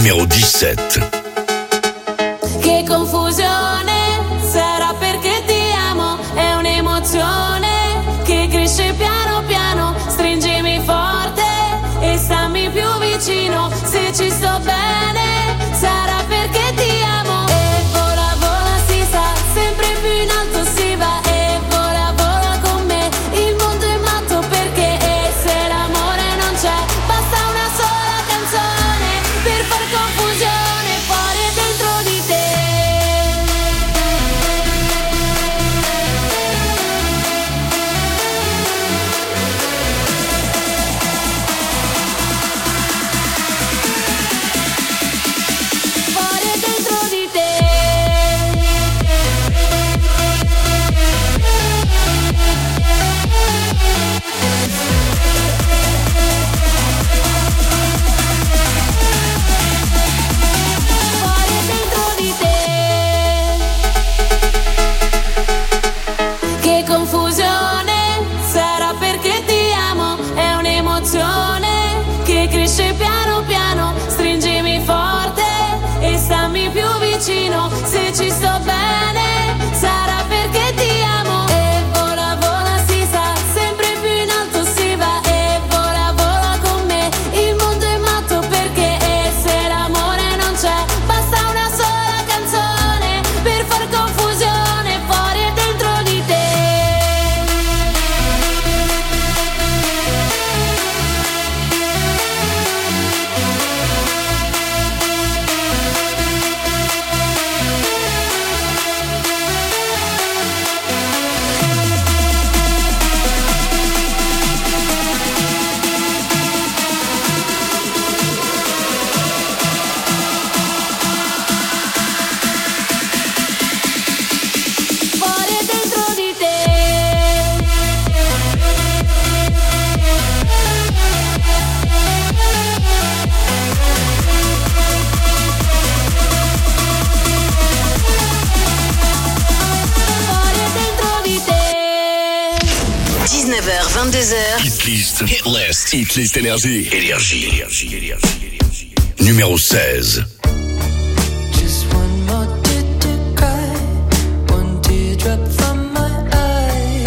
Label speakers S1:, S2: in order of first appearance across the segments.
S1: numéro 17.
S2: Che confusione, sarà perché ti amo, è un'emozione che cresce piano piano, stringimi forte e stammi più vicino, se ci sto bene, sarà perché ti amo. E vola vola si sa, sempre più in alto si va, e vola vola con me, il mondo è matto perché, e se l'amore non c'è, basta una sola canzone per far confusione fuori e dentro di te. Fuori e dentro di te. Fuori e dentro di te. Che confusione, sarà perché ti amo, è un'emozione che cresce piano piano, stringimi forte e stammi più vicino, se ci sto bene, sarà perché ti amo. E vola vola si sa, sempre più in alto si va, e vola vola con me, il mondo è matto perché, e se l'amore non c'è, basta una sola canzone per far confusione fuori e dentro di te. Fuori e dentro di te. Fuori e dentro di te.
S3: 19h, 22h.
S1: Hitlist. Hitlist. Hitlist Énergie. Énergie. Numéro 16.
S4: Just one more tear to cry, one teardrop from my eye.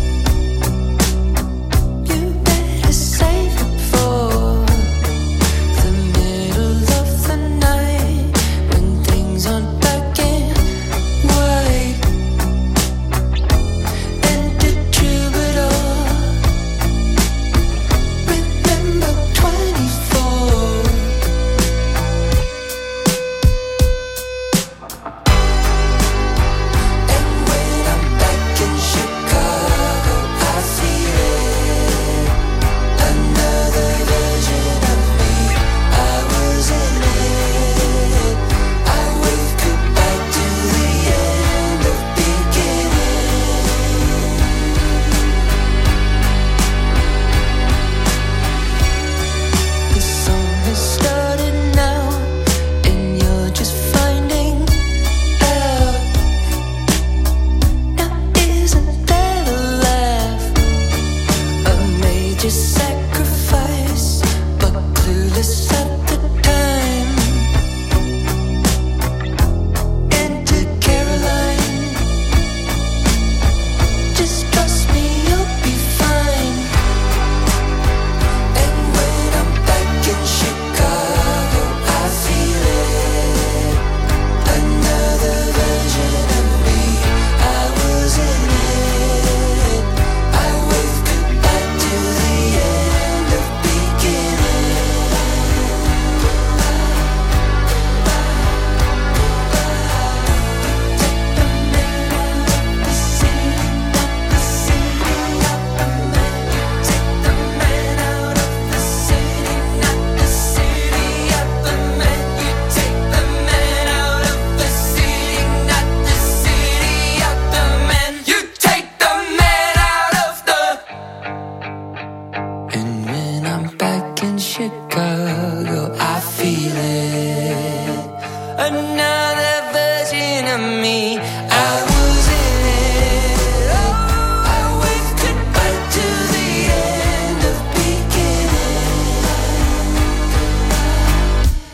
S4: You better save it for the middle of the night, when things aren't black and white. And to troubadour, remember 24.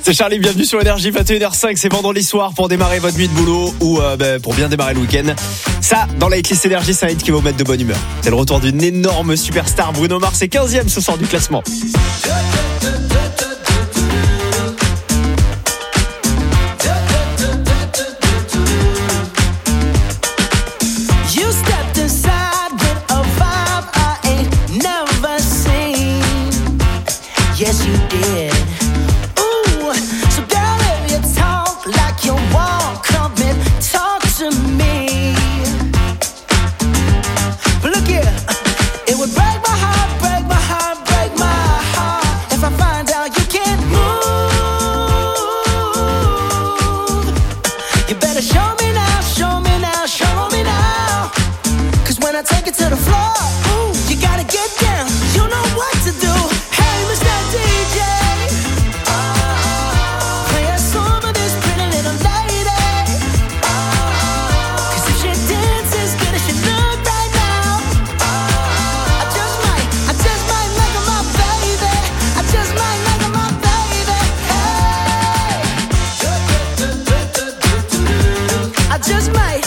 S5: C'est Charlie, bienvenue sur Énergie, 21h05, c'est vendredi soir pour démarrer votre nuit de boulot ou pour bien démarrer le week-end. Ça, dans la hitlist Énergie, c'est un hit qui va vous mettre de bonne humeur. C'est le retour d'une énorme superstar, Bruno Mars, est 15e ce soir du classement.
S6: Yes, you did. Ooh, so girl, if you talk like you walk, come and talk to me. But look here, it would break my heart, break my heart, break my heart if I find out you can't move. You better show me now, show me now, show me now. 'Cause when I take it to the floor, ooh, you gotta get down. You know what to do. DJ, play a song of this pretty little lady. 'Cause if she dances good as she look right now, I just might make her my baby. I just might make her my baby. Hey, I just might.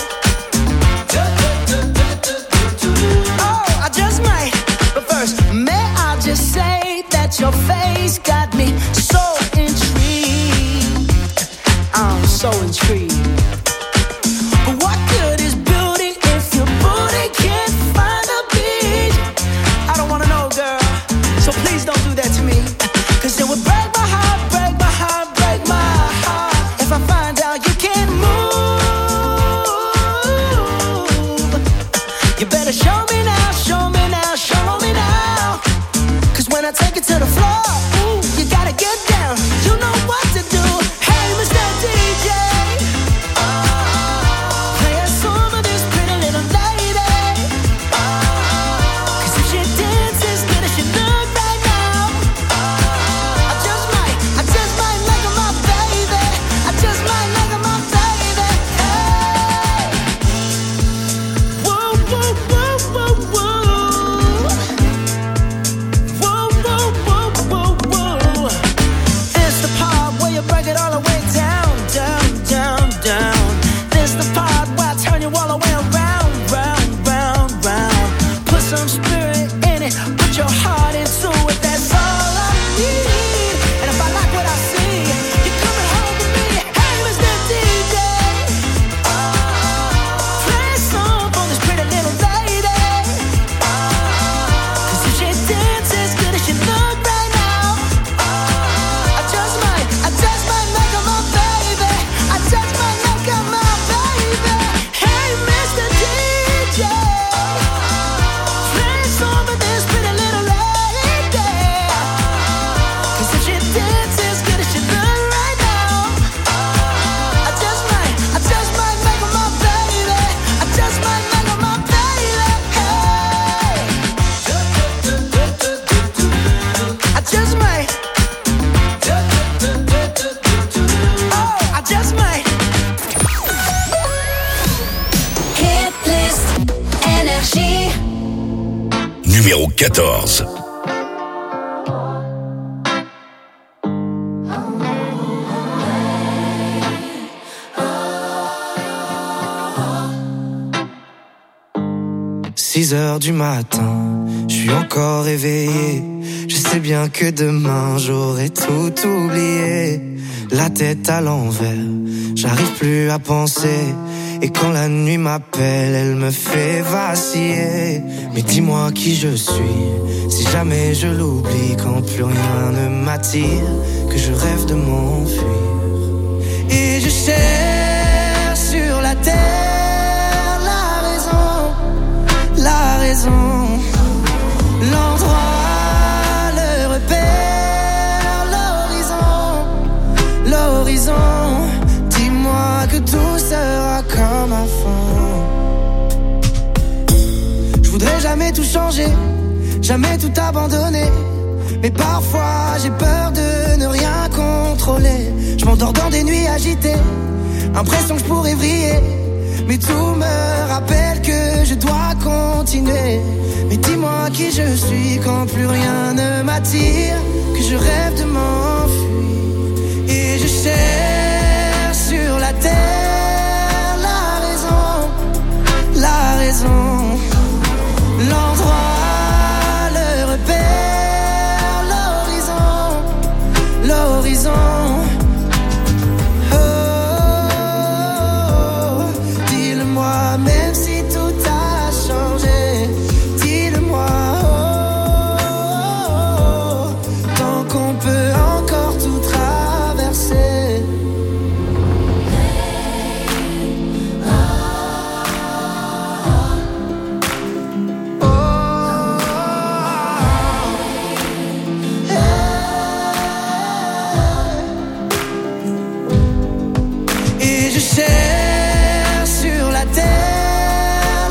S6: Oh, I just might. But first, may I just say that your face got me so intrigued. I'm so intrigued. But what good is beauty if your booty can't find a beat? I don't wanna know, girl, so please don't do that to me. 'Cause it would break my heart, break my heart, break my heart if I find out you can't move. You better show me now, show me now, show me now. 'Cause when I take it to the floor, ooh, you gotta get down. You know what to do. Hey, Mr. DJ, play a song of this pretty little lady. 'Cause if she dances good as she look right now, I just might make her my baby. I just might make her my baby. Hey, whoa, whoa, whoa, whoa, whoa. It's the part where you break it all the way down, down, down, down. This the part where I turn you all the way around, round, round, round. Put some spirit in it, put your heart into it. That's all I need. And if I like what I see, you're coming home with me. Hey, Mr. DJ, play a song for this pretty little lady. 'Cause if she dances good as she look right now, I just might make her my baby. I just might make her my baby. Hey, Mr. DJ, play a song for this pretty little lady. 'Cause if she dances good as she look right now, I just might make her my baby. I just might make her my baby. Hey, I just might. Oh, I just might.
S2: Hit list Énergie.
S1: Numéro 14.
S7: Six heures du matin, je suis encore éveillé. Je sais bien que demain j'aurai tout oublié. La tête à l'envers, j'arrive plus à penser. Et quand la nuit m'appelle, elle me fait vaciller. Mais dis-moi qui je suis, si jamais je l'oublie. Quand plus rien ne m'attire, que je rêve de m'enfuir. Et je cherche sur la terre la raison, l'endroit, le repère, l'horizon. Dis-moi que tout sera comme avant. Je voudrais jamais tout changer, jamais tout abandonner. Mais parfois j'ai peur de ne rien contrôler. Je m'endors dans des nuits agitées, impression que je pourrais vriller. Mais tout me rappelle que je dois continuer. Mais dis-moi qui je suis quand plus rien ne m'attire, que je rêve de m'enfuir. Et cherche sur la terre la raison, l'endroit, le repère, l'horizon. Oh, dis-le-moi, même si tout a changé. Dis-le-moi, tant qu'on peut encore tout traverser. Et je cherche sur la terre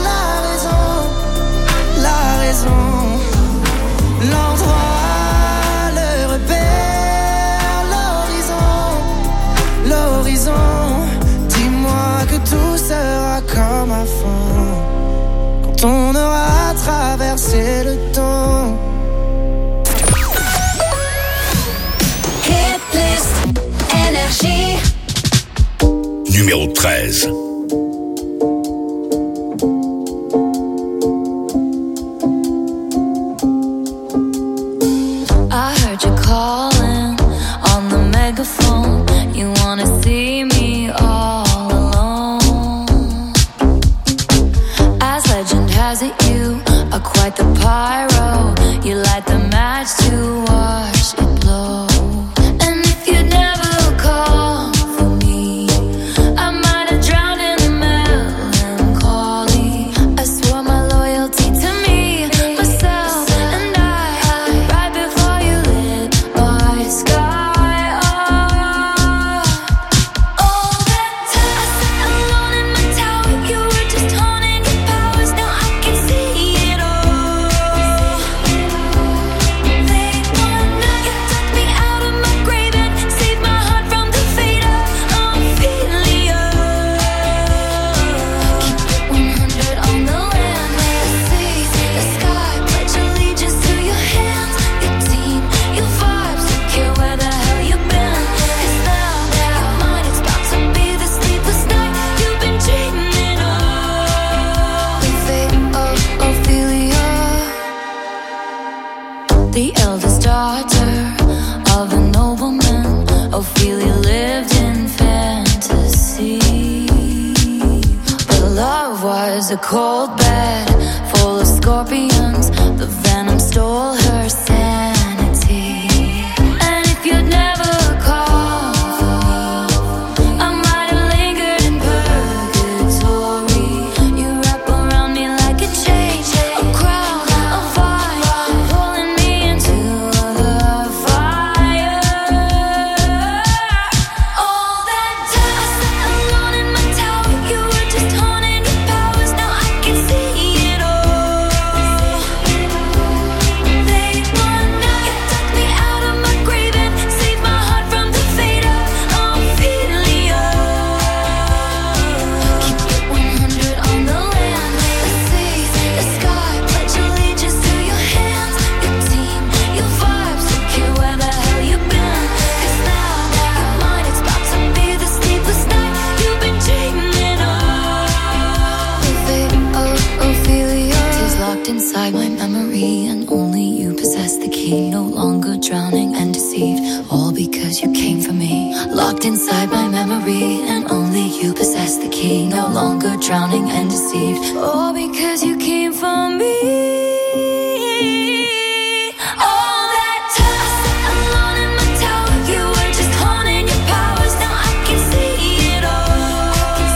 S7: la raison, l'endroit, le repère, l'horizon. Dis-moi que tout sera comme avant, quand on aura traversé le temps.
S2: Hit List Énergie.
S1: Numéro 13.
S4: I heard you calling on the megaphone. You wanna see me all alone. As legend has it, you are quite the pyro. You light the match to watch it blow. And if you never call for me, I might have drowned in the melancholy. I swore my loyalty to me, myself, and I. Right before you lit my sky up. All that time I sat alone in my tower, you were just honing your powers. Now I can see it all. Late one night, you took me out of my grave and saved my heart from the fate of Ophelia. Keep it 100 on the land, may I see the sky. Pledge allegiance to your hands, your team, your vibes. Don't care where the hell you've been. 'Cause now that mine, it's about to be the sleepless night you've been dreaming of. The fate of Ophelia, the eldest daughter of a nobleman. Ophelia lived in fantasy, but love was a cold bed full of scorpions. The venom stole her sanity. And if you'd never call for me, I might have lingered in purgatory. You wrap around me like a chain, a crown, a vine, pulling me into the fire. All that time I sat alone in my tower, you were just honing your powers. Now I can see it all. Late one night, you took me out of my grave and saved my heart from the fate of Ophelia. Keep it 100 on the land, may I see the sky. Pledge allegiance to your hands, your team, your vibes. Don't care where the hell you've been. 'Cause now that mine, it's about to be the sleepless night you've been dreaming of. The fate of Ophelia is locked inside my memory, and only you possess the key. No longer drowning and deceived, all because you came for me. Locked inside my memory, and only you possess the key. No longer drowning and deceived, all because you came for me. All that time I sat alone in my tower, you were just honing your powers. Now I can see it all.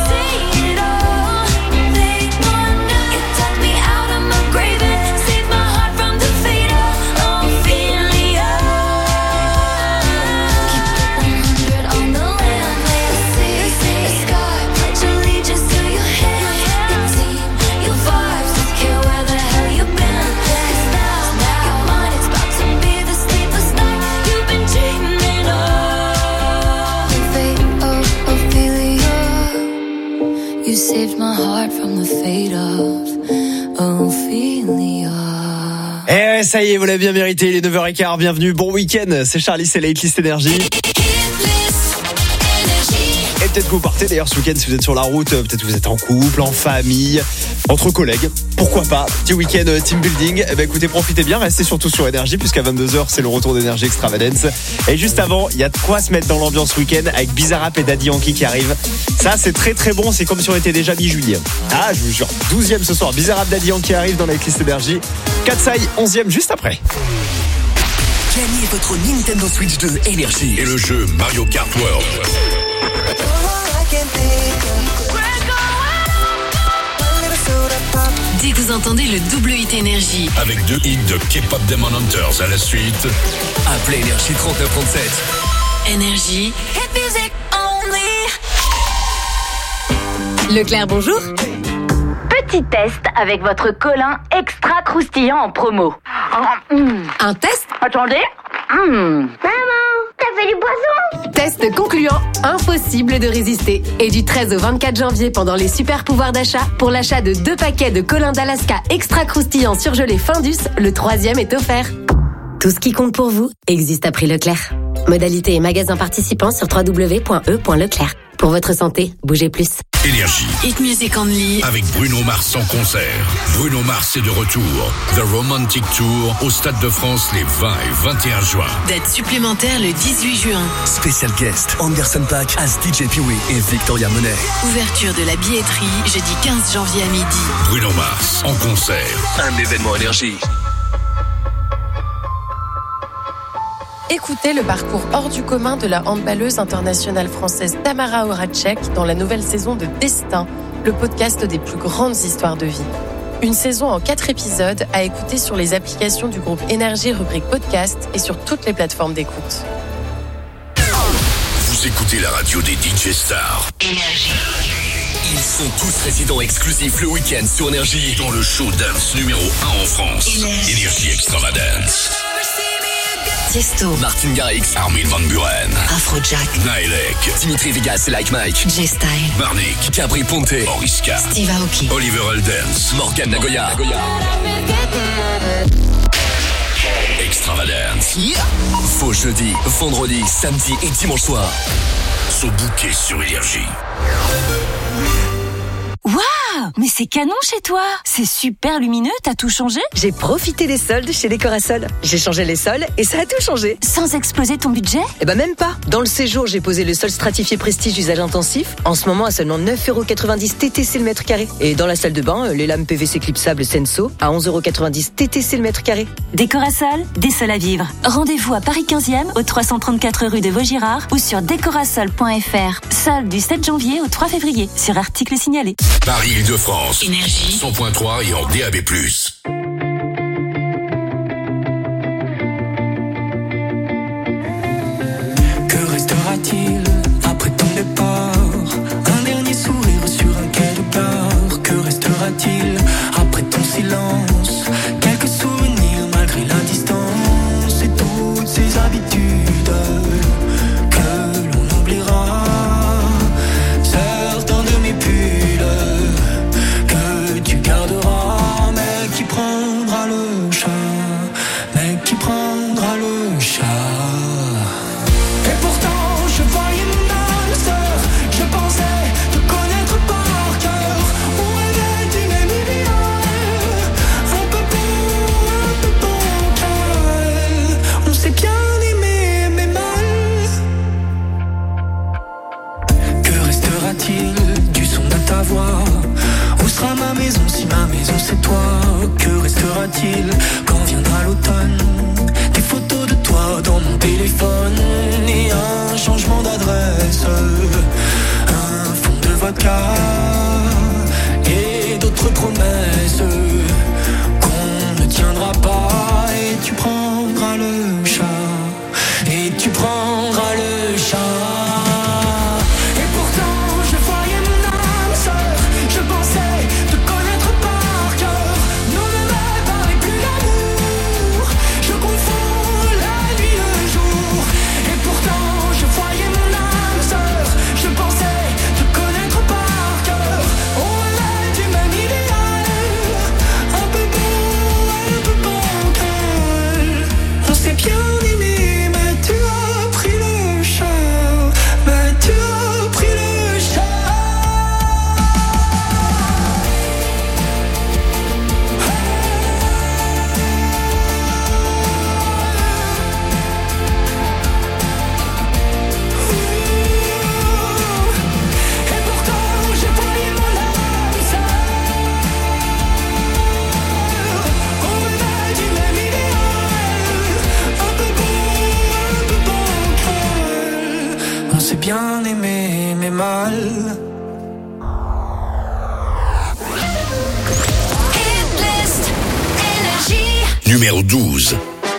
S4: Late one night, you took me out of my grave and saved my heart from the fate of Ophelia. Keep it 100 on the land, may I see the sky. Pledge allegiance to your hands, your team, your vibes. Don't care where the hell you've been. 'Cause now you're mine, it's about to be the sleepless night you've been dreaming of. The fate of Ophelia, you saved my heart from the fate of Ophelia.
S5: Eh ouais, ça y est, vous l'avez bien mérité, il est 9h15, bienvenue, bon week-end, c'est Charlie, c'est la Hit List Énergie.
S2: Hit List
S5: peut-être que vous partez d'ailleurs ce week-end si vous êtes sur la route, peut-être que vous êtes en couple, en famille, entre collègues, pourquoi pas. Petit week-end team building. Eh ben écoutez, profitez bien, restez surtout sur Énergie puisqu'à 22h c'est le retour d'Énergie Extravagance. Et juste avant, il y a de quoi se mettre dans l'ambiance week-end avec Bizarrap et Daddy Yankee qui arrivent. Ça c'est très très bon, c'est comme si on était déjà mi-juillet. Ah je vous jure, 12e ce soir, Bizarrap, Daddy Yankee arrive dans la liste Énergie. Katsai 11e juste après.
S1: Gagnez votre Nintendo Switch 2 Énergie et le jeu Mario Kart World.
S3: Dès que vous entendez le double hit Énergie,
S1: Avec 2 hits de K-pop Demon Hunters à la suite. Appelez Énergie 3937.
S3: Énergie.
S4: Hit music only.
S8: Leclerc, bonjour.
S9: Petit test avec votre colin extra croustillant en promo.
S8: Un test?
S9: Attendez. Maman, t'as fait du poisson?
S8: Test concluant, impossible de résister. Et du 13 au 24 janvier, pendant les super pouvoirs d'achat, pour l'achat de 2 paquets de colin d'Alaska extra croustillant surgelé Findus, le 3e est offert. Tout ce qui compte pour vous existe à prix Leclerc. Modalité et magasins participants sur www.e.leclerc. Pour votre santé, bougez plus.
S1: Énergie.
S3: Hit music only.
S1: Avec Bruno Mars en concert. Bruno Mars est de retour. The Romantic Tour au Stade de France les 20 et 21 juin.
S3: Date supplémentaire le 18 juin.
S10: Spécial guest, Anderson .Paak as DJ Pee-wee et Victoria Monet.
S3: Ouverture de la billetterie jeudi 15 janvier à midi.
S1: Bruno Mars en concert.
S10: Un événement Énergie.
S11: Écoutez le parcours hors du commun de la handballeuse internationale française Tamara Horacek dans la nouvelle saison de Destin, le podcast des plus grandes histoires de vie. Une saison en 4 épisodes à écouter sur les applications du groupe Énergie rubrique podcast et sur toutes les plateformes d'écoute.
S1: Vous écoutez la radio des DJ stars.
S3: Énergie.
S10: Ils sont tous résidents exclusifs le week-end sur Énergie.
S1: Dans le show dance numéro 1 en France. Énergie Extravagance.
S3: Tiesto.
S10: Martin Garrix,
S1: Armin van Buren.
S3: Afrojack.
S1: Nailek.
S10: Dimitri Vegas et Like Mike,
S3: J-Style.
S1: Marnik.
S10: Capri Ponte,
S1: Oriska.
S3: Steve Aoki.
S1: Oliver Eldens.
S10: Morgan Nagoya.
S1: Extravagance.
S10: Faux jeudi, vendredi, samedi et dimanche soir.
S1: Sont bookés sur Énergie.
S9: Waouh, mais c'est canon chez toi. C'est super lumineux, t'as tout changé?
S8: J'ai profité des soldes chez Décorasol. J'ai changé les sols et ça a tout changé.
S9: Sans exploser ton budget?
S8: Eh ben même pas. Dans le séjour, j'ai posé le sol stratifié Prestige usage intensif. En ce moment, à seulement 9,90€ TTC le mètre carré. Et dans la salle de bain, les lames PVC clipsables Senso à 11,90€ TTC le mètre carré.
S9: Décorasol, des sols à vivre. Rendez-vous à Paris 15e, au 334 rue de Vaugirard ou sur décorasol.fr. Solde du 7 janvier au 3 février, sur article signalé.
S1: Paris-Île-de-France.
S3: Énergie.
S1: 100.3 et en DAB+.
S7: Que restera-t-il après ton départ? Un dernier sourire sur un quai de gare. Que restera-t-il après ton silence? Quelques souvenirs malgré la distance et toutes ces habitudes que l'on oubliera. Certains de mes pulls que tu garderas, mais qui prendra le chat? Mais qui prendra le chat? Et pourtant je voyais mon âme sœur, je pensais te connaître par cœur. On rêvait d'une amie idéale, un peu bon qu'elle. On s'est bien aimé mais mal. Que restera-t-il du son de ta voix? Où sera ma maison si ma maison c'est toi? Que restera-t-il quand viendra l'automne? Des photos de toi dans mon téléphone et un changement d'adresse, un fond de vodka et d'autres promesses qu'on ne tiendra pas. Et tu prendras le chat, et tu prendras le chat. Et pourtant je voyais mon âme sœur, je pensais te connaître par cœur. Non, ne me parlez plus d'amour, je confonds la nuit et le jour. Et pourtant je voyais mon âme sœur, je pensais te connaître par cœur. On rêvait du même idéal, hacerme mal.
S1: Numéro 12.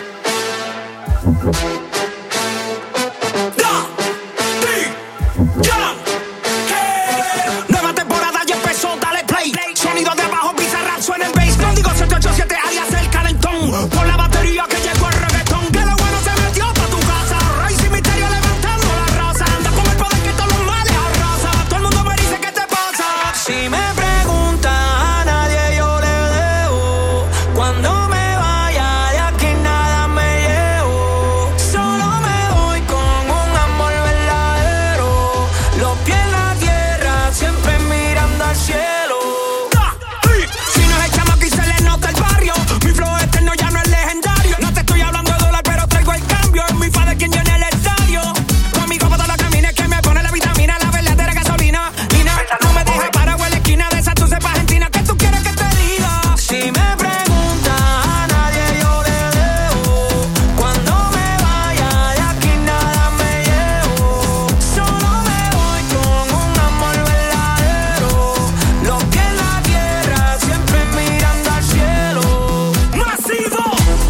S6: Nueva temporada ya empezó, dale play. Sonido de abajo, Bizarrap suena el bass. Código 787 alias el calentón. Por la batería que llegó el reggaetón. Que lo bueno se metió pa' tu casa. Rey sin misterio levantando la raza. Anda con el poder que todos los males arrasa. Todo el mundo me dice ¿qué te pasa?
S7: Si me preguntan a nadie yo le debo. Cuando me vaya de aquí nada me llevo. Solo me voy con un amor verdadero. Los pies en la tierra, siempre mirando al cielo.
S6: Si no es el chamaco y se le nota el barrio. Mi flow eterno ya no es legendario. No te estoy hablando de dólar, pero traigo el cambio. Es mi padre quien llena el estadio. Conmigo para todos los caminos que me pone la vitamina, la verdadera gasolina. Nina, no me dejes parado en la esquina de esa tu cepa argentina. ¿Qué tú quieres que te diga?
S7: Si me preguntan a nadie yo le debo. Cuando me vaya de aquí nada me llevo. Solo me voy con un amor verdadero. Los pies en la tierra, siempre mirando al cielo.
S6: ¡Masivo!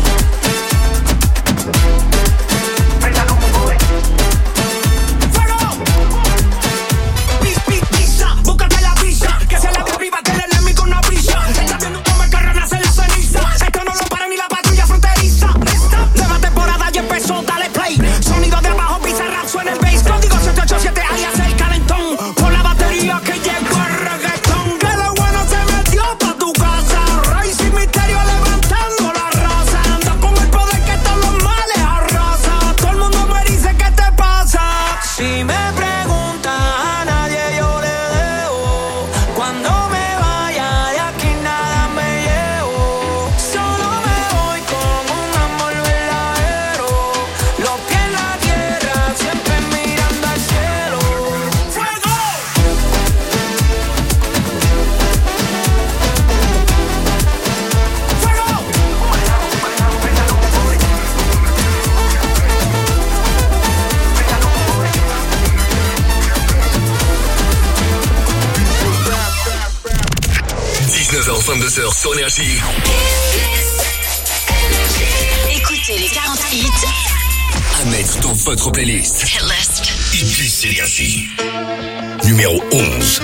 S6: ¡Fuego! Pisa, búscate la visa. Que se la de arriba, que el enemigo una brisa. Está viendo cómo el carro nace la ceniza. Esto no lo para ni la patrulla fronteriza. Nueva temporada ya empezó, dale play. Sonido de abajo, Bizarrap suena el bass. Código 787 alias el calentón. Por la batería que llegó el reggaetón. Que lo bueno se metió pa' tu casa. Rey sin misterio levantando la raza. Anda con el poder que todos los males arrasa. Todo el mundo me dice ¿qué te pasa?
S7: Si me preguntan a nadie yo le debo. Cuando me vaya de aquí nada me llevo. Solo me voy con un amor verdadero. Los pies en la tierra, siempre mirando al cielo.
S6: ¡Fuego!
S10: h sur Énergie.
S3: Écoutez les 40 hits.
S10: À mettre dans votre playlist.
S3: Hitlist.
S1: Hitlist Énergie. Numéro 11.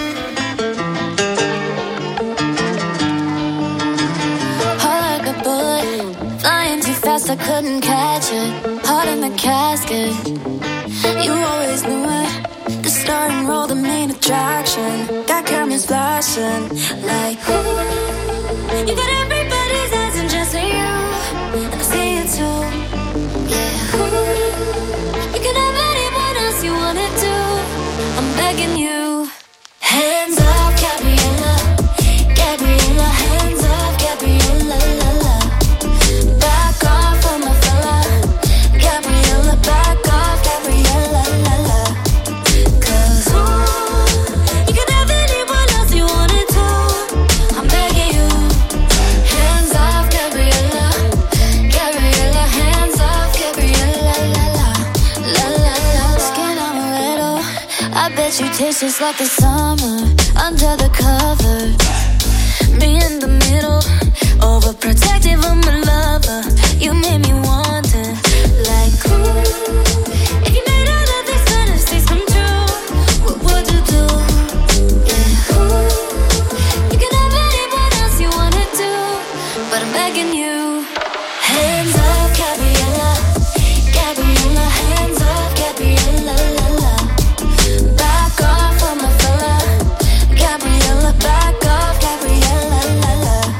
S2: Heart like a bullet, flying too fast, I couldn't catch it. Heart in the casket, you always knew it. The starting roll, the main attraction. Got cameras flashing, like ooh. You got everybody's eyes and just you, and I see it too. Yeah, ooh. You can have anyone else you wanted to. I'm begging you. Hands up, Gabriella, Gabriella, hands up, Gabriella, la la. Back off on my fella, Gabriella, back off, Gabriella, la la. 'Cause ooh, you can have anyone else you wanted to. I'm begging you. Hands off, Gabriella, Gabriella, hands off, Gabriella, la la, la la la. Skin on a little, I bet you taste just like the summer under the cover. Me in the middle, overprotective of my lover. You made me wonder, like ooh, if you made all of these fantasies come true, what would you do? Yeah, ooh, you can have anyone else you wanted to, but I'm begging you. Hands up, Gabriella, Gabriella, hands up, Gabriella, la la. Back off on my fella, Gabriella, back off, Gabriella, la la.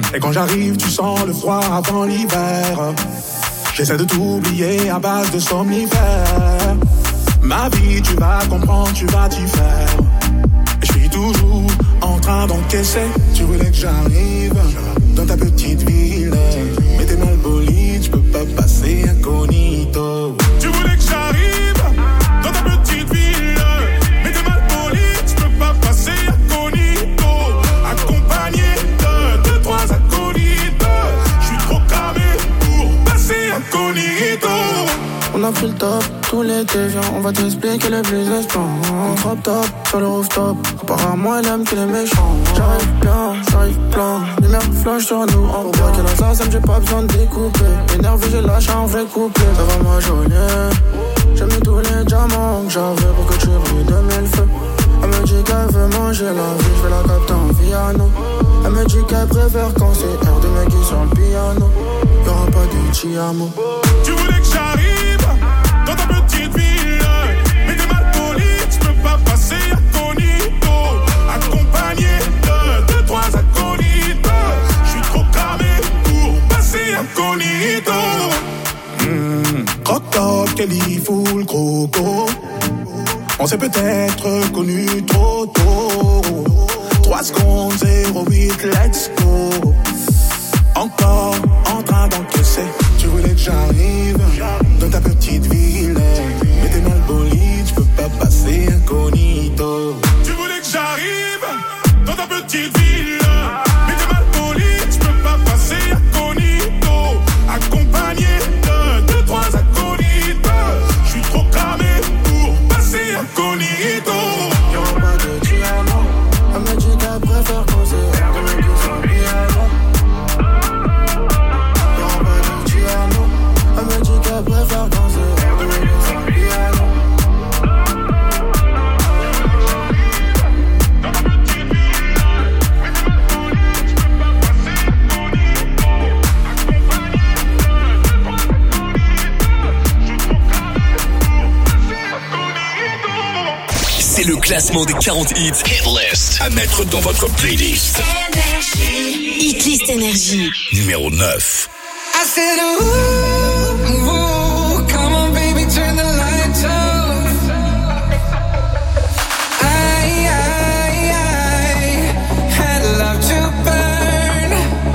S12: Et quand j'arrive, tu sens le froid avant l'hiver. J'essaie de t'oublier à base de somnifères. Ma vie, tu vas comprendre, tu vas t'y faire. Et je suis toujours en train d'encaisser. Tu voulais que j'arrive dans ta petite ville, mais t'es mal poli, je peux pas passer incognito. Tu voulais que j'arrive dans ta petite ville, mais t'es mal poli, je peux pas passer incognito. Accompagné de 2-3 acolytes, je suis trop cramé pour passer incognito.
S13: On a pris le top, tout l'été, viens, on va t'expliquer le business plan. On drop top, sur le rooftop, apparemment elle aime qu'il est méchant. J'arrive plein, lumière flash sur nous. Pour voir qu'elle a ça, ça me j'ai pas besoin de découper. Énervé, j'ai lâché un vrai couplet. Ça va ma journée, j'ai mis tous les diamants que j'avais pour que tu brilles de mille feux. Elle me dit qu'elle veut manger la vie, je vais la capter en piano. Elle me dit qu'elle préfère quand c'est air de Maggie sur le piano. Y'aura pas de Tiamo.
S12: Tu voulais que j'arrive dans ta petite ville, mais t'es mal poli, tu peux pas passer incognito. Accompagné de 2-3 acolytes, je suis trop cramé pour passer incognito. Croque-top, Kelly, full croco. On s'est peut-être connu trop tôt. 3 secondes, 08, let's go. Encore en train d'encaisser. Tu voulais que j'arrive dans ta petite ville, mais t'es mal poli, tu peux pas passer incognito. Tu voulais que j'arrive dans ta petite ville, mais t'es mal poli, tu peux pas passer incognito. Accompagné de 2-3 acolytes, je suis trop cramé pour passer incognito.
S13: Y'aura pas de Tiamo. Elle me dit qu'elle préfère quand c'est air de Maggie sur le piano. Elle me dit qu'elle préfère quand c'est air de Maggie sur le piano.
S10: C'est le classement des 40 hits Hit List à mettre dans votre playlist.
S3: Hit List Énergie.
S1: Numéro 9.
S14: I said, ooh, come on baby, turn the lights off. I had love to burn.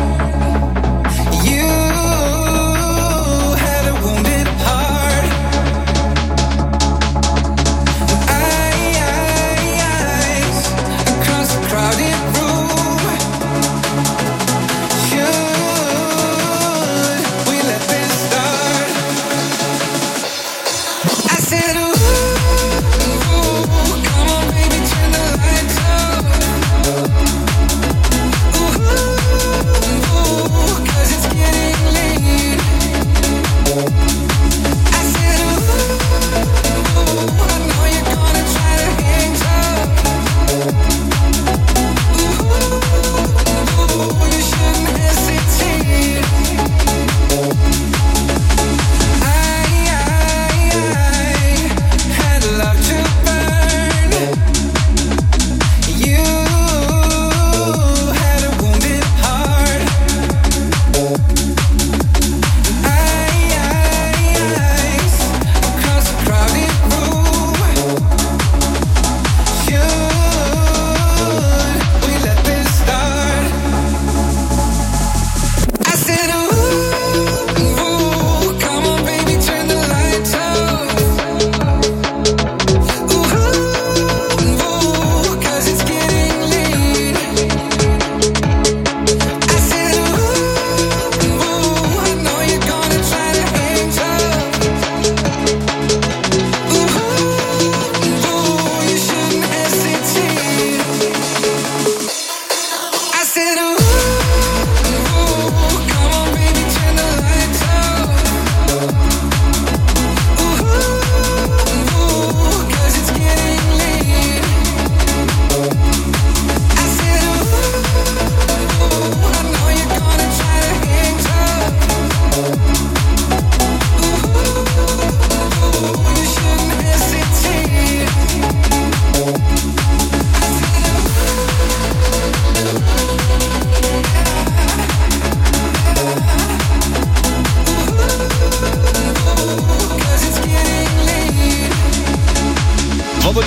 S14: You had a wounded heart. Eyes across the crowded room. Should we let this start?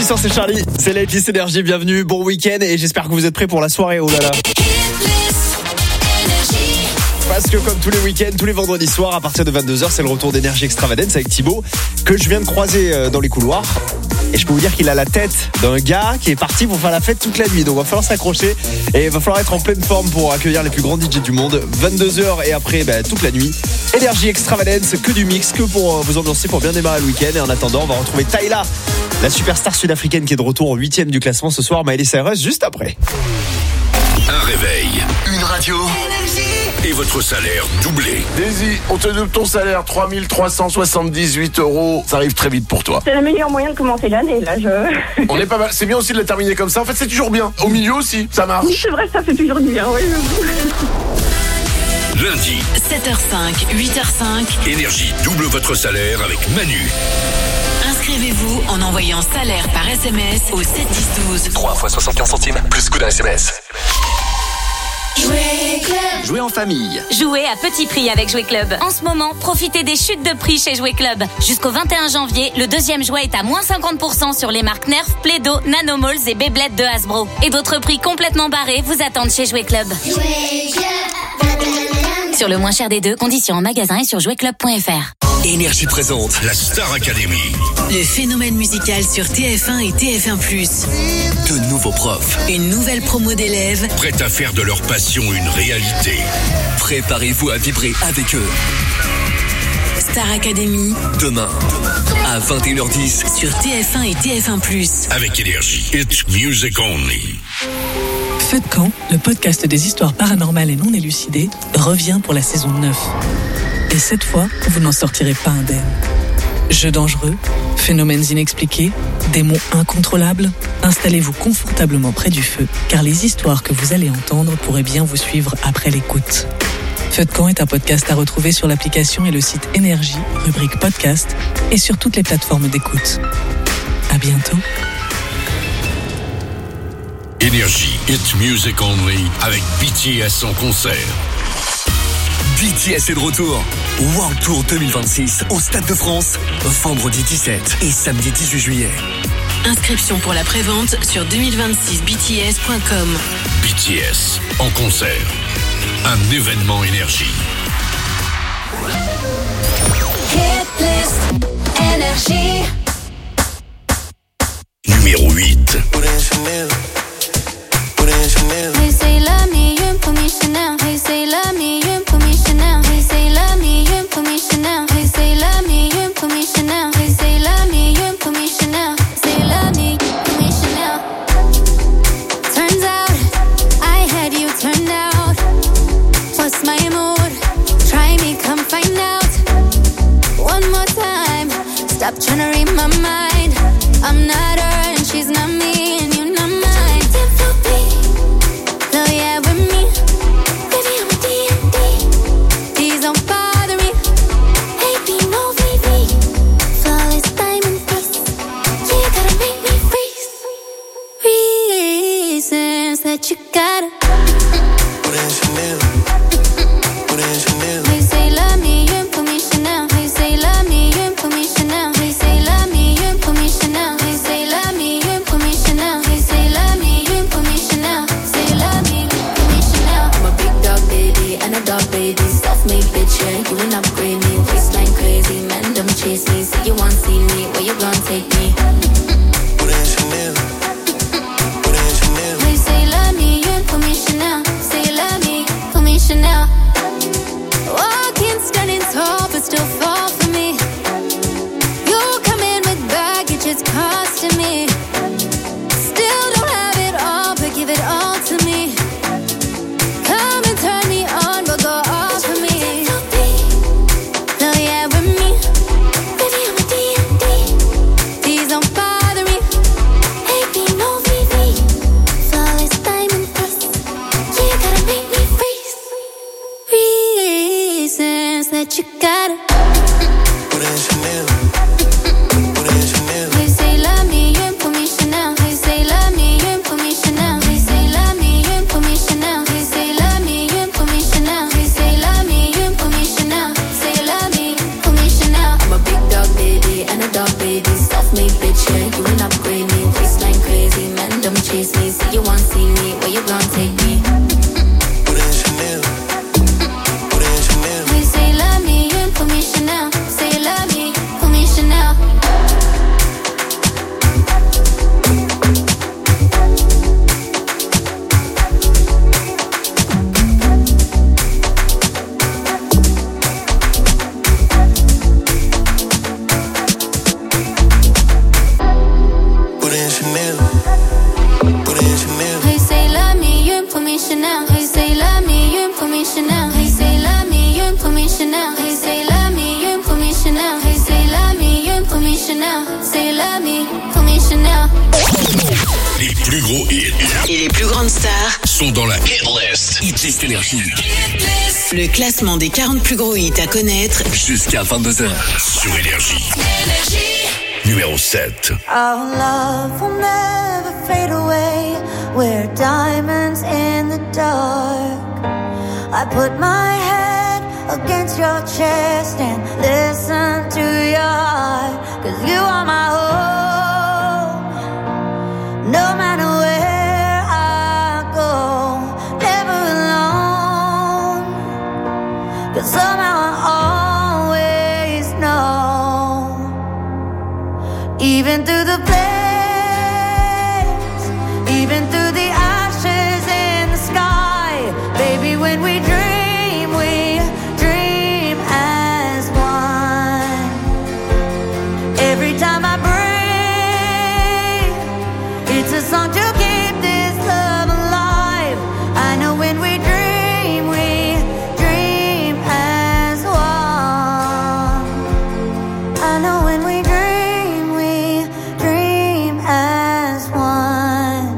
S5: Bonsoir, c'est Charlie, c'est la Hitlist Énergie, bienvenue, bon week-end et j'espère que vous êtes prêts pour la soirée, oh là là. Parce que comme tous les week-ends, tous les vendredis soirs, à partir de 22h, c'est le retour d'Énergie Extravagance avec Thibaut, que je viens de croiser dans les couloirs. Et je peux vous dire qu'il a la tête d'un gars qui est parti pour faire la fête toute la nuit. Donc il va falloir s'accrocher et il va falloir être en pleine forme pour accueillir les plus grands DJ du monde. 22h et après toute la nuit. Énergie Extravagance, que du mix, que pour vous ambiancer, pour bien démarrer le week-end. Et en attendant, on va retrouver Tyla, la superstar sud-africaine qui est de retour au 8e du classement ce soir. Miley Cyrus juste après.
S1: Un réveil, une radio et votre salaire doublé.
S15: Daisy, on te double ton salaire, 3 378 €. Ça arrive très vite pour toi.
S16: C'est le meilleur moyen de commencer l'année, là.
S15: On est pas mal. C'est bien aussi de la terminer comme ça. En fait, c'est toujours bien. Au milieu aussi, ça marche.
S16: Oui, c'est vrai, ça fait toujours du bien, oui.
S1: Lundi,
S3: 7h05, 8h05.
S1: Énergie double votre salaire avec Manu.
S3: Inscrivez-vous en envoyant salaire par SMS au 71012.
S10: 3 fois 75 centimes, plus coup d'un SMS.
S17: Jouer en famille.
S18: Jouer à petit prix avec Jouer Club. En ce moment, profitez des chutes de prix chez Jouer Club. Jusqu'au 21 janvier, le deuxième jouet est à moins 50% sur les marques Nerf, Play-Doh, Nanomalls et Beyblade de Hasbro. Et d'autres prix complètement barrés vous attendent chez Jouer Club. Sur le moins cher des deux, conditions en magasin et sur jouerclub.fr.
S10: Énergie présente
S1: la Star Academy.
S3: Le phénomène musical sur TF1 et TF1+.
S10: De nouveaux profs.
S3: Une nouvelle promo d'élèves.
S1: Prêts à faire de leur passion une réalité.
S10: Préparez-vous à vibrer avec eux.
S3: Star Academy.
S10: Demain, à 21h10.
S3: Sur TF1 et TF1+.
S1: Avec Énergie. It's music only.
S19: Feu de camp, le podcast des histoires paranormales et non élucidées, revient pour la saison 9. Et cette fois, vous n'en sortirez pas indemne. Jeux dangereux, phénomènes inexpliqués, démons incontrôlables, installez-vous confortablement près du feu, car les histoires que vous allez entendre pourraient bien vous suivre après l'écoute. Feu de camp est un podcast à retrouver sur l'application et le site Énergie, rubrique podcast, et sur toutes les plateformes d'écoute. À bientôt.
S1: Énergie, it's music only avec BTS en concert.
S10: BTS est de retour. World Tour 2026 au Stade de France, vendredi 17 et samedi 18 juillet.
S3: Inscription pour la prévente sur 2026bts.com.
S1: BTS en concert. Un événement Énergie.
S2: Hitlist Énergie.
S1: Numéro 8.
S2: They say love me, you put me Chanel. They say love me, you put me Chanel. They say love me, you put me Chanel. They say love me, you put me Chanel. They say love me, you put me Chanel. Say love me, you put me Chanel. Turns out I had you turned out. What's my mood? Try me, come find out. One more time. Stop trying to read my mind. I'm not her and she's not me and you're not mine. So yeah, with me, baby, I'm a D&D. Please don't bother me. Hey, be no VV. Flawless diamond piece. Yeah, you gotta make me freeze. Reasons that you gotta. They say love me, you put me Chanel. They say love me, you put me Chanel. They say love me, you put me Chanel. They say love me, you put me Chanel. They say love me, you put me Chanel. Say love me, put me Chanel. I'm a big dog baby and a dog baby. Self-made bitch, yeah, you ain't upgrade me. Waistline crazy, man, don't chase me. Say you want see me, where you gon' take me? They say love me, you put me Chanel. Say love me, put me Chanel. Walking, standing tall, but still fall for me. You come in with baggage, it's costing me. Still don't have it all, but give it all to me. Come and turn me on, but go off for me. So yeah, with me, baby, I'm a D&D. Please don't bother me. Hey, be no VV. Flawless diamond piece. Yeah, you gotta make me freeze. Reasons that you gotta. They say love me, you put me Chanel. They say love me, you put me Chanel. They say love me, you put me Chanel. They say love me, you put me Chanel. They say love me, you put me Chanel. Say love me, put me Chanel. I'm a big dog baby and a dog baby. Self-made bitch, yeah, you ain't upgrade me.
S4: love me, call me Chanel.
S1: Les plus gros hits
S3: Et les plus grandes stars
S1: sont dans la Hit List. Hit List Énergie.
S3: Le classement des 40 plus gros hits à connaître
S10: Jusqu'à 22h.
S1: Sur Énergie. Numéro 7.
S4: Our love will never fade away. We're diamonds in the dark. I put my head against your chest and listen to your heart. 'Cause you are my home. No matter where I go, never alone. 'Cause somehow I always know. Even through the flames, even through the ashes in the sky, baby, when we dream as one. Every time I breathe, it's a song to keep this love alive. I know when we dream as one. I know when we dream as one.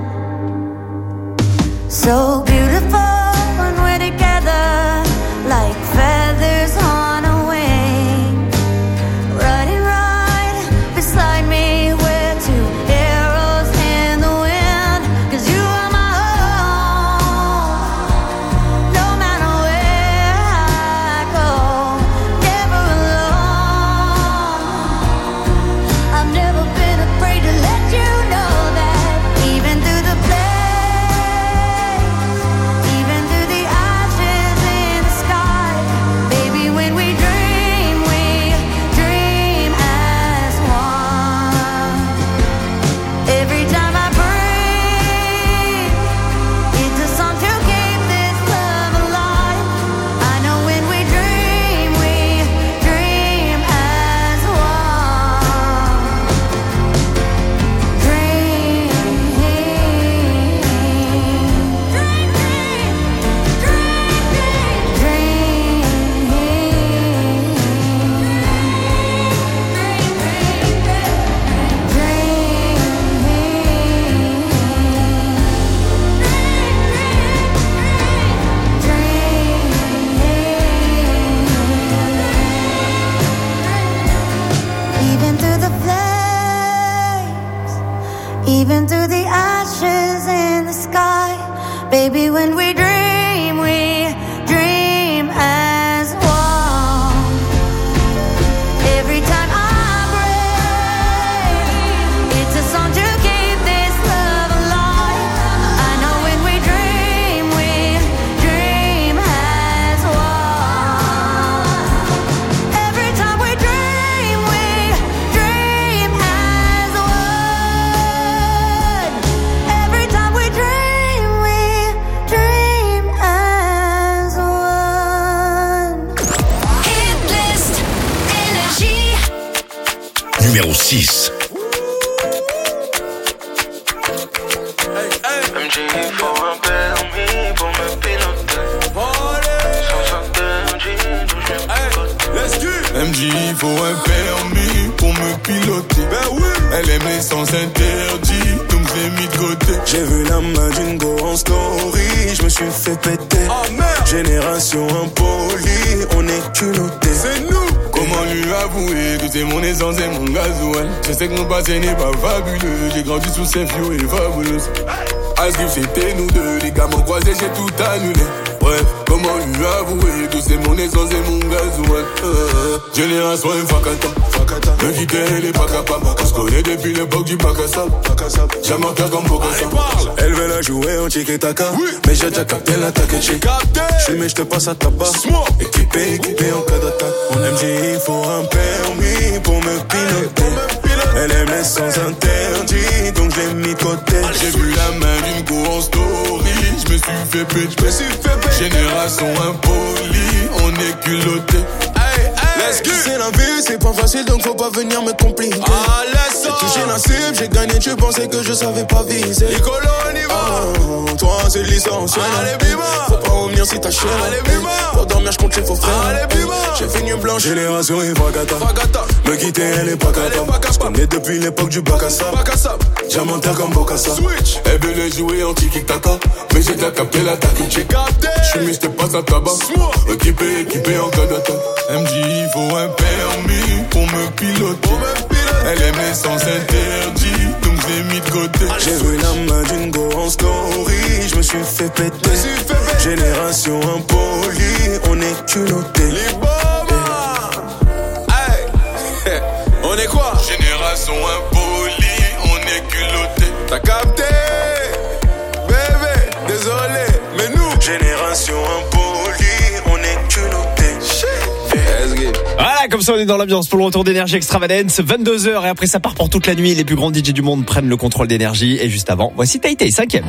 S4: So beautiful when we're together, like feathers on a wing. Riding right beside me, we're two arrows in the wind. 'Cause you are my home. No matter where I go, never alone. I've never been afraid to let you know that. Even through the flames, even through the ashes in the sky, baby, when we dream as one. Every time I breathe, it's a song to keep this love alive. I know when we dream as one. Even through the flames, even through the ashes in the sky, baby, when we dream as one. Every time I breathe, it's a song to keep this love alive. I know when we dream as one. Every time we dream as one. Every time we dream as one. Hit List Énergie.
S1: Numéro 6.
S20: MJ, faut un permis pour me piloter. Sans interdit, d'où je me
S12: MJ, faut un permis pour me piloter. Ben oui. Elle aime les sens interdits, donc je l'ai mis de côté.
S21: J'ai vu la main d'une go en story, je me suis fait péter.
S12: Oh merde.
S21: Génération impolie, on est culotté.
S12: C'est nous. Comment lui avouer que c'est mon essence et mon gasoil? Je sais que mon passé n'est pas fabuleux. J'ai grandi sous ces fio et fabuleuse. As if c'était nous deux, les gars m'ont croisé, j'ai tout annulé. Bref, comment lui avouer que c'est mon essence et mon gasoil? Génération infacata, me quitter elle est pas capable. On se connaît depuis l'époque du bac à sable. J'aime un cœur comme Bocassa.
S21: Elle veut la jouer en tiki-taka, mais j'ai déjà capté l'attaque. J'ai capté. J'fume et j'te passe à tabac. Équipé en cas d'attaque. En MJ il faut un permis pour me piloter. Elle aime les sens interdits, donc je l'ai mis de côté.
S12: J'ai vu la main d'une go en story, je me suis fait péter. Génération impolie, on est culotté.
S21: C'est la vie, c'est pas facile donc faut pas venir me compliquer. J'ai touché la cible, j'ai gagné, tu pensais que je savais pas viser. Toi c'est licencié. Faut pas revenir si ta chaîne. Pour dormir je compte les faux frères. J'ai fait une blanche, génération et Vagata. Me quitter elle est pas capable. Je connais depuis l'époque du bac à sable. Diamantaire comme Bocassa. Elle veut jouer en tiki-taka, mais j'ai déjà capté l'attaque. J'suis mis, j'te passe à tabac. Équipé en cas d'attaque. MJ, il faut un permis pour me piloter. Elle aimait sans interdit, donc j'ai mis de côté. J'ai vu la main d'une go en story, je me suis fait péter. Génération impolie, on est culotté. On est quoi? Génération impolie, on est culotté. T'as capté? Bébé, désolé, mais nous, génération impolie, on est culotté.
S5: Voilà, comme ça on est dans l'ambiance pour le retour d'Énergie Extravagance, 22h et après ça part pour toute la nuit. Les plus grands DJ du monde prennent le contrôle d'Énergie et juste avant, voici Tay Tay, 5e.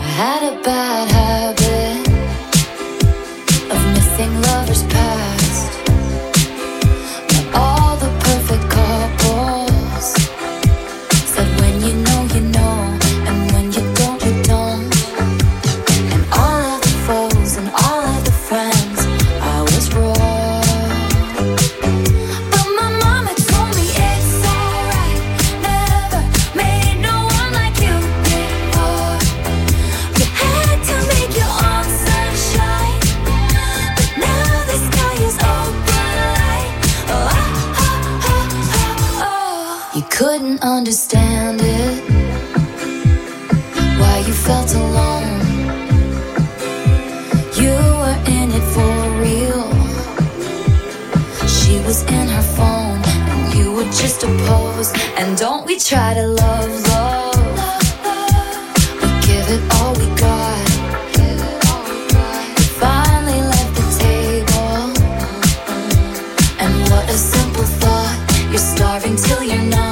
S4: Couldn't understand it, why you felt alone. You were in it for real. She was in her phone and you were just a pose. And don't we try to love, we give it all we got. We finally left the table, and what a simple thought. You're starving till you're not.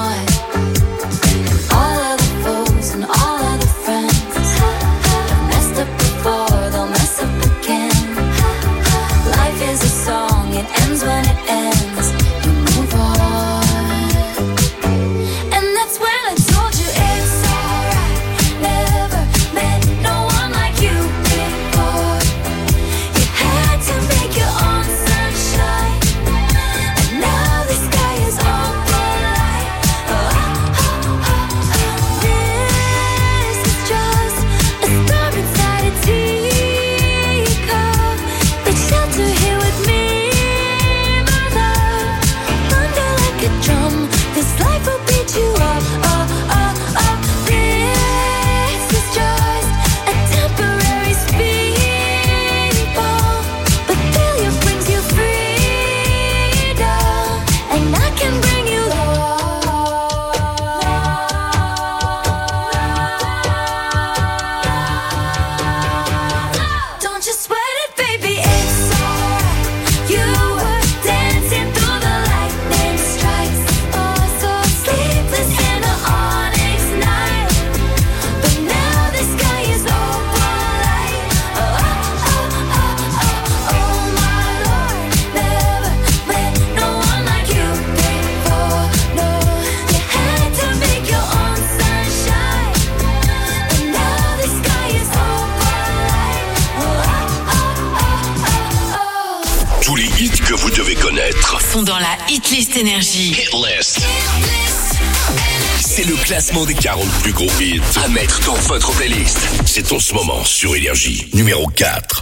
S3: Sont dans la Hitlist Énergie.
S1: Hitlist. C'est le classement des 40 plus gros hits à mettre dans votre playlist. C'est en ce moment sur Énergie, numéro 4.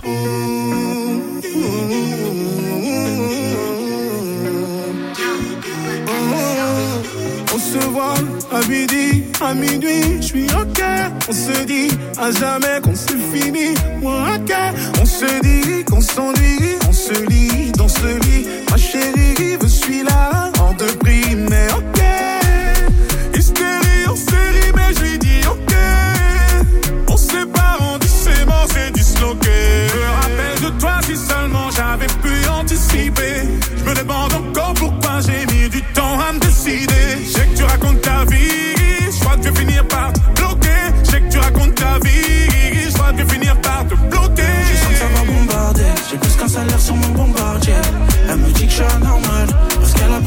S21: On se voit à midi, à minuit, je suis ok. On se dit à jamais qu'on se finit. Moi ok. On se dit qu'on s'ennuie. On se lit dans ce lit. Ma chérie, je suis là, hors de prix, mais ok. Hystérie en série, mais je lui dis ok. On se sépare en doucement, c'est disloqué. Je me rappelle de toi si seulement j'avais pu anticiper. Je me demande encore pourquoi j'ai mis du temps à me décider. Je sais que tu racontes ta vie, je crois que je vais finir par te bloquer. Je sais que tu racontes ta vie, je crois que je vais finir par te bloquer. Je sens que ça va bombarder, j'ai plus qu'un salaire sur mon bombardier. Elle me dit que je suis anormal, parce qu'elle a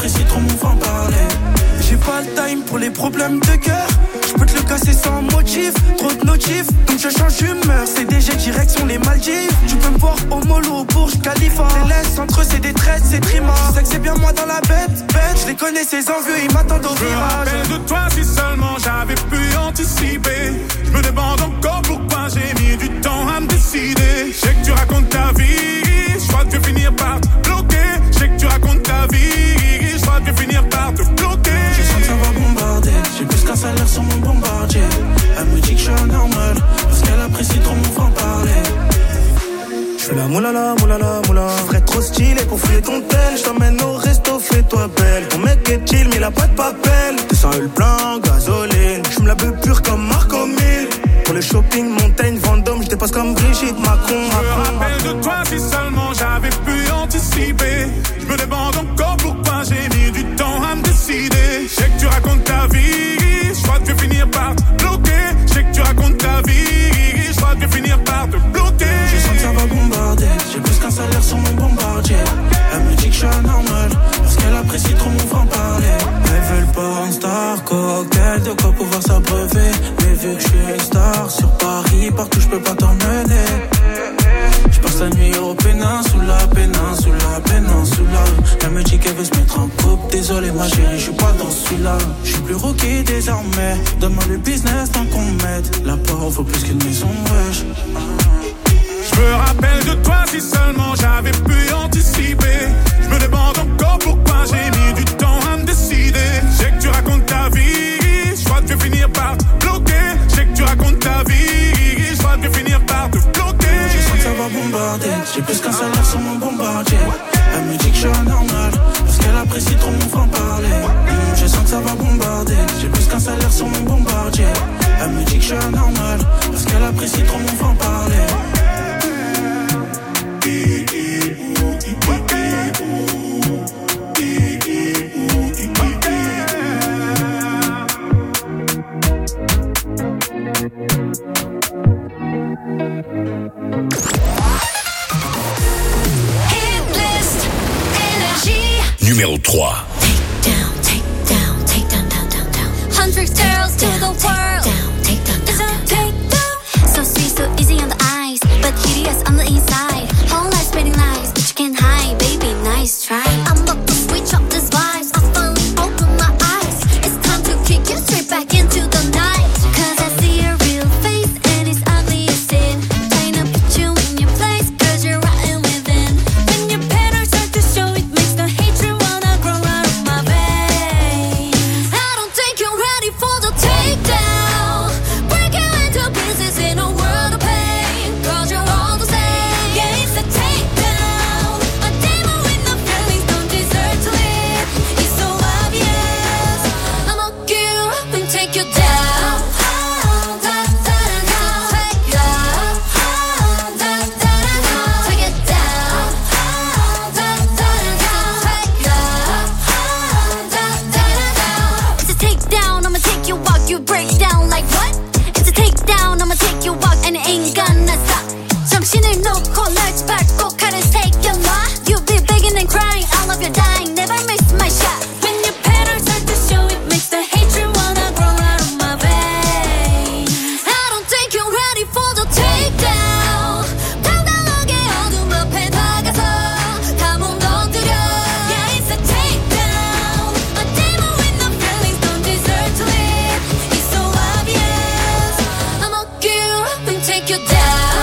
S13: time pour les problèmes de cœur. Je peux te le casser sans motif, trop de notifs, donc je change d'humeur. CDG direction les Maldives. Tu peux me voir au Molo, Burj Khalifa. Les laisses entre eux c'est des traites, c'est trima. Tu sais que c'est bien moi dans la bête. Je les connais ces envieux, ils m'attendent au virage.
S12: Je me rappelle de toi si seulement j'avais pu anticiper. Je me demande encore pourquoi j'ai mis du temps à me décider. Je sais que tu racontes ta vie, je crois que tu vas finir par te bloquer. Je sais que tu racontes ta vie, je crois que tu vas finir par te bloquer.
S13: Je sens que ça va bombarder, j'ai plus qu'un salaire sur mon bombardier. Elle me dit que je suis anormal, parce qu'elle apprécie trop mon franc-parler. J'fais la moulala, moulala, moula. J'ferais trop stylé pour fouiller ton tel. J't'emmène au resto, fais-toi belle. Ton mec est chill, mais il a pas de papel. 200 le plein, gasoline. J'me la veux pure comme Marco 1000. Pour le shopping, Montaigne, Vendôme, j'dépasse comme Brigitte Macron.
S12: Je me rappelle de toi si seulement j'avais pu anticiper. Je me demande encore pourquoi j'ai mis du temps à me décider. Je sais que tu racontes ta vie, je crois que tu vas finir par te bloquer. Je sais que tu racontes ta vie, je crois que tu vas finir par te bloquer.
S13: Je sens que ça va bombarder, j'ai plus qu'un salaire sur mon bombardier. Elle me dit que je suis anormal, parce qu'elle apprécie trop mon franc-parler. Elle veut le porn star, cocktail, de quoi pouvoir s'abreuver. Mais vu que je suis une star, sur Paris, partout je peux pas t'emmener. Je passe la nuit au péninsula, péninsula, péninsula. Elle me dit qu'elle veut se mettre en couple. Désolé ma chérie, je suis pas dans celui-là. Je suis plus rookie désormais. Donne-moi le business tant qu'on m'aide. La part vaut plus qu'une maison, wesh.
S12: Je me rappelle de toi si seulement j'avais pu anticiper. Je me demande encore pourquoi j'ai mis du temps à me décider. Je sais que tu racontes ta vie, je crois que tu vas finir par te bloquer. Je sais que tu racontes ta vie, je crois que tu vas finir par te bloquer.
S13: Je sens que ça va bombarder, j'ai plus qu'un salaire sur mon bombardier. Elle me dit que je suis anormal, parce qu'elle apprécie trop mon franc-parler. Je sens que ça va bombarder, j'ai plus qu'un salaire sur mon bombardier. Elle me dit que je suis anormal, parce qu'elle apprécie trop mon franc-parler.
S1: Numéro 3.
S2: Take down, hundreds girls to the world. Take down. So sweet, so easy on the eyes, but hideous on the inside. Whole life spreading lies, but you can't hide, baby. Nice try. I'm about to switch up these vibes. I finally open my eyes. It's time to kick you straight back into the night. 'Cause I see your real face and it's ugly as sin. Trying to put you in your place 'cause you're rotten within. When your patterns start to show, it makes the hatred wanna grow out of my veins. I don't think you're ready for the takedown. Break you into pieces in a world of pain. 'Cause you're all the same. Yeah, it's a takedown. A demon with no feelings don't deserve to live. It's so obvious. I'ma get you up and take you down. Take it down. It's a takedown, I'ma take you out, you break down like what? It's a takedown, I'ma take you out and it ain't gonna stop. 정신을 놓고 날 밟고 칼을 새겨놔. You be begging and crying, all of your dying, never miss my shot. When your patterns start to show, it makes the hatred wanna grow out of my veins. I don't think you're ready for the takedown. 당당하게 어둠 앞에 다가서 다 뭉덩뜨려. Yeah, it's a takedown. A demon with no feelings don't deserve to live. It's so obvious. I'ma get you up and take you down.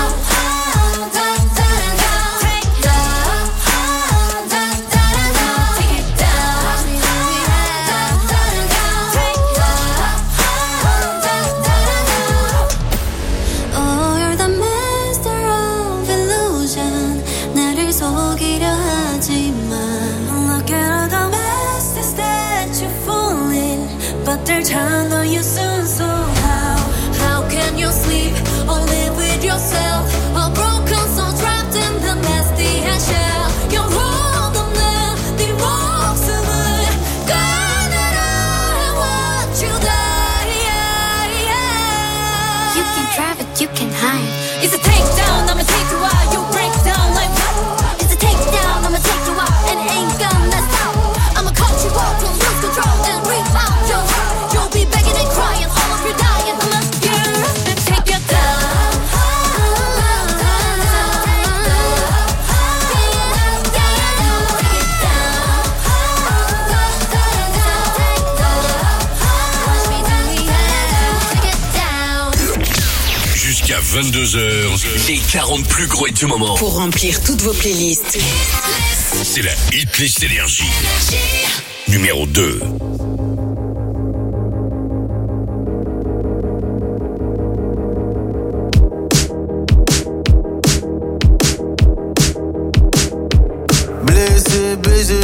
S2: Oh, you're the master of illusion. 나를 속이려 하지만 look at all the messes that you fall in, but they'll turn on you soon. So how can you sleep or live with yourself? A broken soul trapped in the nasty shell. You're all the man, 네 목숨을 꺼내라 and watch you die. You can try but you can hide. It's a takedown, I'ma take you out. You break down like what? It's a takedown, I'ma take you out and it ain't gonna stop. I'ma cut you off, don't lose control and rip out your heart.
S1: 22h, les 40 plus gros hits du moment.
S3: Pour remplir toutes vos playlists.
S1: C'est la Hitlist Énergie. Numéro 2.
S21: Blessé, baisé,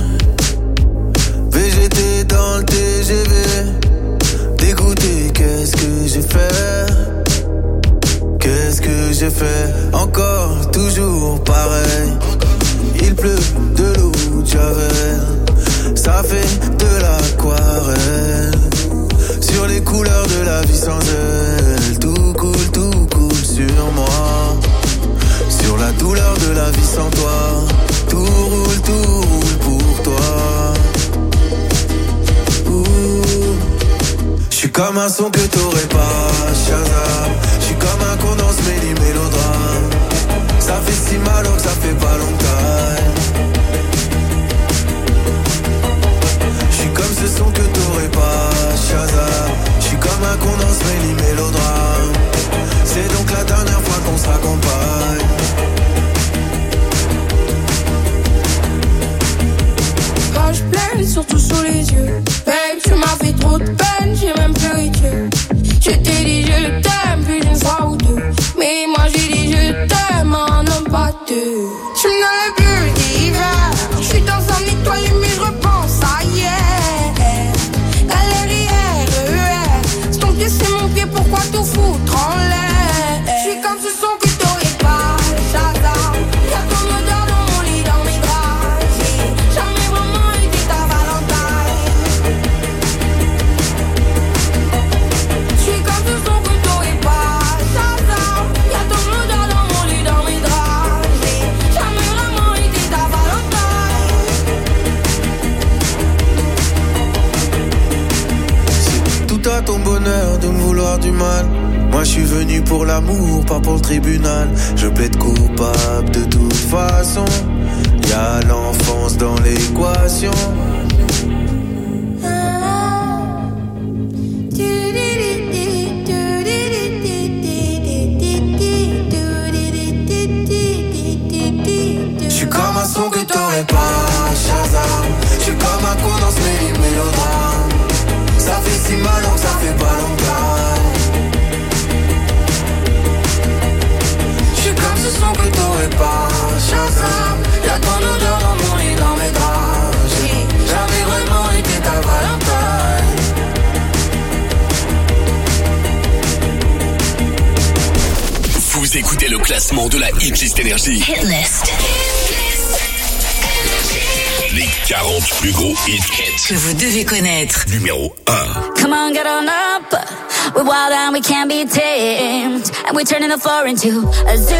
S21: VGT dans le TGV. Dégoûté, qu'est-ce que j'ai fait? Qu'est-ce que j'ai fait? Encore, toujours pareil. Il pleut de l'eau de Javel. Ça fait de l'aquarelle. Sur les couleurs de la vie sans elle. Tout coule sur moi. Sur la douleur de la vie sans toi. Tout roule pour toi. J'suis comme un son que t'aurais pas, Shazam. J'suis comme un condense mélodrame. Ça fait si mal que ça fait pas longtemps. J'suis comme ce son que t'aurais pas, Shazam. J'suis comme un condense mélodrame. C'est donc la dernière fois qu'on se raccompagne.
S11: Je pleine, surtout sous les yeux. Babe, tu m'as fait trop de peine, j'ai même pleuré. Je t'ai dit je t'aime plus d'une fois ou deux. Mais moi j'ai dit je t'aime, un homme pas deux. Tu me donnes le bleu d'hiver. Je suis dans un étoile mais je repense à hier. Galère, c'est ton pied, c'est mon pied, pourquoi tout foutre en l'air? Je suis comme ce son que t'aurais pas, Shazam. Y'a ton odeur dans mon lit, dans mes draps. J'ai jamais vraiment été ta Valentine. Je suis comme ce son que t'aurais pas, Shazam. Y'a ton odeur dans mon lit, dans mes draps. J'ai jamais vraiment été ta Valentine.
S21: C'est tout à ton bonheur de me vouloir du mal. Moi je suis venu pour l'amour, pas pour le tribunal. Je plaide coupable de toute façon. Y'a l'enfance dans l'équation. J'suis comme un son que t'aurais pas, Shazam. J'suis comme un condense mélodrame. Ça fait si mal que ça fait pas longtemps. J'suis comme ce son que t'aurais pas, Shazam. Y'a ton odeur dans mon lit, dans mes draps. J'ai jamais vraiment été ta Valentine.
S1: Vous écoutez le classement de la Hitlist Énergie.
S3: Hitlist.
S1: Les 40 plus gros hits
S3: Que vous devez connaître.
S1: Numéro 1.
S2: Come on, get on up. We're wild and we can't be tamed. And we're turning the floor into a zoo.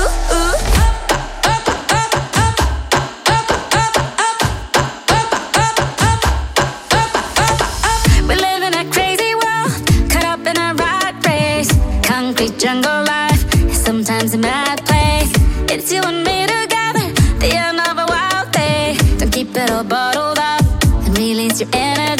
S2: We live in a crazy world, caught up in a rat race. Concrete jungle life, sometimes a mad place. It's you and me together, the end of a wild day. Don't keep it all bottled up and release your energy.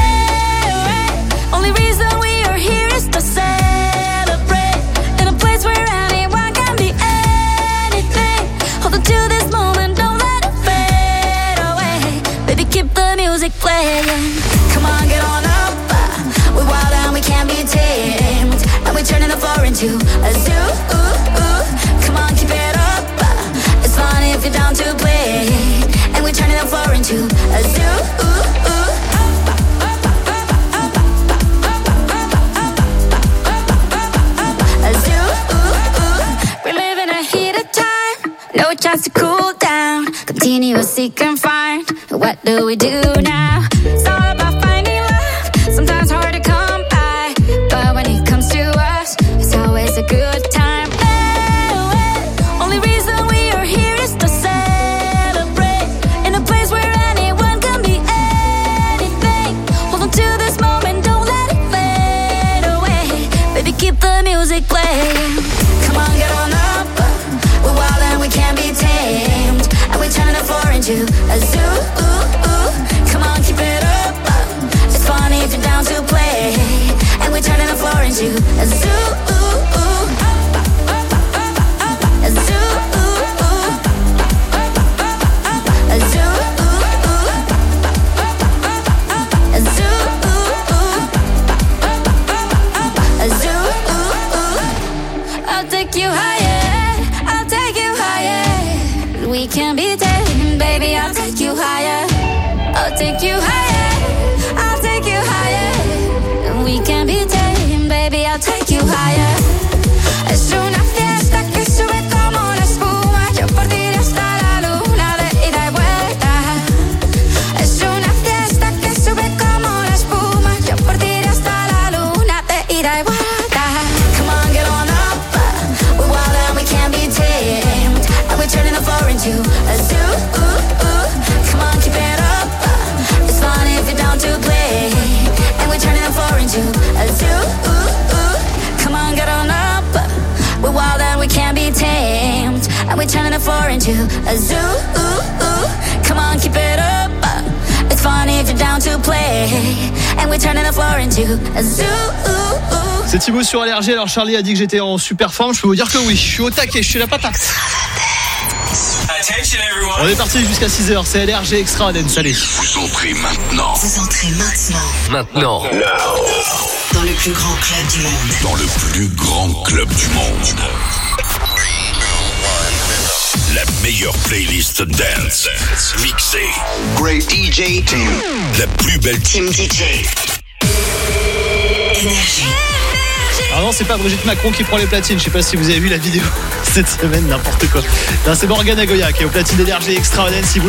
S2: Only reason we are here is to celebrate in a place where anyone can be anything. Hold on to this moment, don't let it fade away. Baby, keep the music playing. Come on, get on up. We're wild and we can't be tamed. And we're turning the floor into a zoo. Come on, keep it up. It's fun if you're down to play. And we're turning the floor into a zoo. No chance to cool down. Continuous seek and find. What do we do now? It's all about finding love. Sometimes hard to come by, but when it comes to us, it's always a good time. Only reason we are here is to celebrate in a place where anyone can be anything. Hold on to this moment, don't let it fade away. Baby, keep the music playing. Come on, get on up. We're wild and we can't be tamed. And we turn the floor into a zoo. Come on, keep it up. It's fun if you're down to play. And we're turning the floor into a zoo. be tamed, baby, I'll take you higher. I'll take you higher. I'll take you higher. And we can be tamed, baby, I'll take you higher. Es una fiesta que sube como la espuma. Yo por ti iré hasta la luna de ida y vuelta. Es una fiesta que sube como la espuma. Yo por ti iré hasta la luna de ida y vuelta. Come on, get on up. We're wild and we can't be tamed. And we're turning the floor into a zoo. Come on, keep it up. It's fun if you're down to play. And we're turning the floor into a zoo. Come on, get on up. We're wild and we can't be tamed. And we're turning the floor into a zoo. Come on, keep it up. It's fun if you're down to play. And we're turning the floor into a zoo.
S5: C'est Thibaut sur LRG. Alors Charlie a dit que j'étais en super forme. Je peux vous dire que oui, je suis au taquet, je suis la patate. On est parti jusqu'à 6h, c'est LRG Extra Dance, allez.
S1: Vous entrez maintenant.
S3: Vous entrez maintenant. Dans le plus grand club du monde.
S1: Dans le plus grand club du monde. La meilleure playlist dance. Mixée.
S17: Great DJ team.
S1: La plus belle
S3: Team DJ. Énergie.
S5: Alors non, c'est pas Brigitte Macron qui prend les platines. Je sais pas si vous avez vu la vidéo cette semaine, n'importe quoi. Non, c'est Morgane Agoya qui est au platine LRG Extra Dance. Si vous